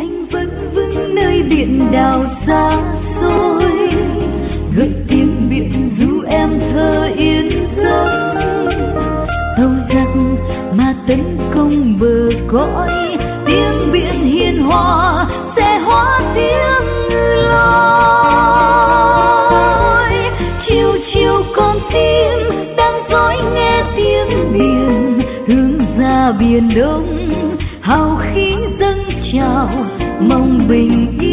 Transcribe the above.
anh vẫn vững nơi biển đảo xa xôi, gợi tiếng biển ru em thơ yên giấc. Tàu giặc mà tấn công bờ cõi, tiếng biển hiền hòa sẽ hóa tiếng lối. Chiều chiều con tim đang dõi nghe tiếng biển, hướng ra biển đông hào khí dâng trào, mong bình yên